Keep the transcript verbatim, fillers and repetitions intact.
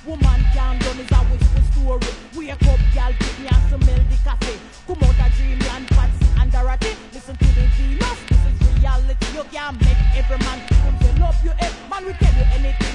Woman can't done is a whisper story. Wake up, girl, give me and smell the cafe. Come out a dreamland, Patsy and Dorothy. Listen to the Venus, this is reality. You can't make every man come fill up your head. Man, we tell you anything.